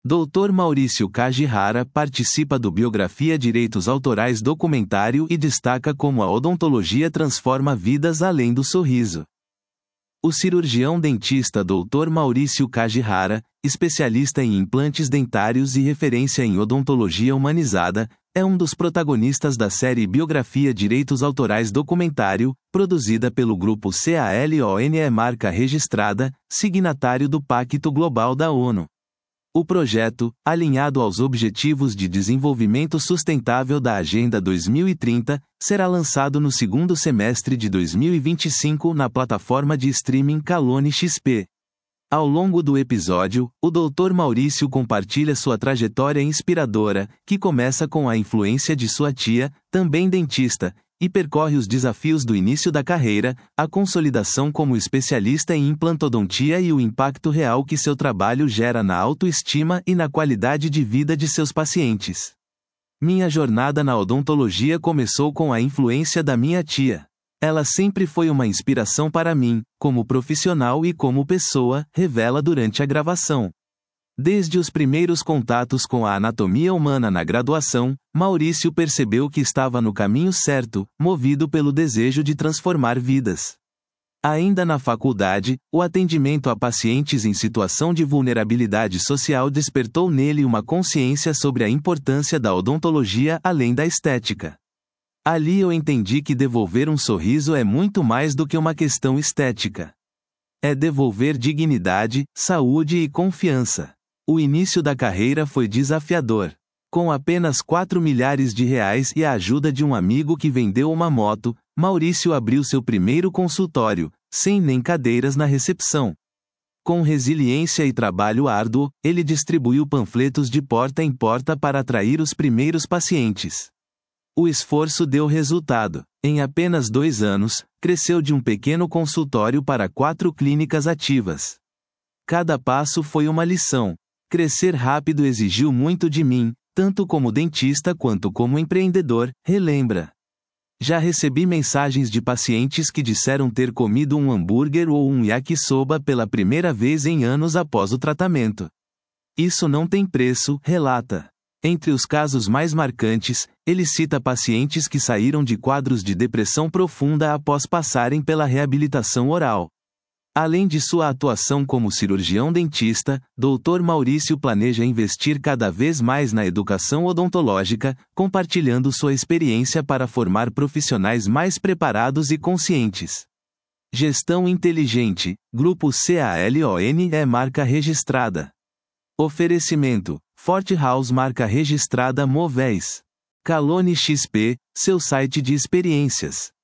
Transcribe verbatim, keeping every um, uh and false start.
doutor Maurício Kajihara participa do Biografia Direitos Autorais documentário e destaca como a odontologia transforma vidas além do sorriso. O cirurgião dentista doutor Maurício Kajihara, especialista em implantes dentários e referência em odontologia humanizada, é um dos protagonistas da série Biografia Direitos Autorais documentário, produzida pelo grupo CALONE marca registrada, signatário do Pacto Global da ONU. O projeto, alinhado aos Objetivos de Desenvolvimento Sustentável da Agenda dois mil e trinta, será lançado no segundo semestre de dois mil e vinte e cinco na plataforma de streaming Calone X P. Ao longo do episódio, o doutor Maurício compartilha sua trajetória inspiradora, que começa com a influência de sua tia, também dentista, e percorre os desafios do início da carreira, a consolidação como especialista em implantodontia e o impacto real que seu trabalho gera na autoestima e na qualidade de vida de seus pacientes. Minha jornada na odontologia começou com a influência da minha tia. Ela sempre foi uma inspiração para mim, como profissional e como pessoa, revela durante a gravação. Desde os primeiros contatos com a anatomia humana na graduação, Maurício percebeu que estava no caminho certo, movido pelo desejo de transformar vidas. Ainda na faculdade, o atendimento a pacientes em situação de vulnerabilidade social despertou nele uma consciência sobre a importância da odontologia além da estética. Ali eu entendi que devolver um sorriso é muito mais do que uma questão estética. É devolver dignidade, saúde e confiança. O início da carreira foi desafiador. Com apenas quatro milhares de reais e a ajuda de um amigo que vendeu uma moto, Maurício abriu seu primeiro consultório, sem nem cadeiras na recepção. Com resiliência e trabalho árduo, ele distribuiu panfletos de porta em porta para atrair os primeiros pacientes. O esforço deu resultado. Em apenas dois anos, cresceu de um pequeno consultório para quatro clínicas ativas. Cada passo foi uma lição. Crescer rápido exigiu muito de mim, tanto como dentista quanto como empreendedor, relembra. Já recebi mensagens de pacientes que disseram ter comido um hambúrguer ou um yakisoba pela primeira vez em anos após o tratamento. Isso não tem preço, relata. Entre os casos mais marcantes, ele cita pacientes que saíram de quadros de depressão profunda após passarem pela reabilitação oral. Além de sua atuação como cirurgião dentista, doutor Maurício planeja investir cada vez mais na educação odontológica, compartilhando sua experiência para formar profissionais mais preparados e conscientes. Gestão inteligente, Grupo CALONE é marca registrada. Oferecimento, Forte House marca registrada Movéis. Calone X P, seu site de experiências.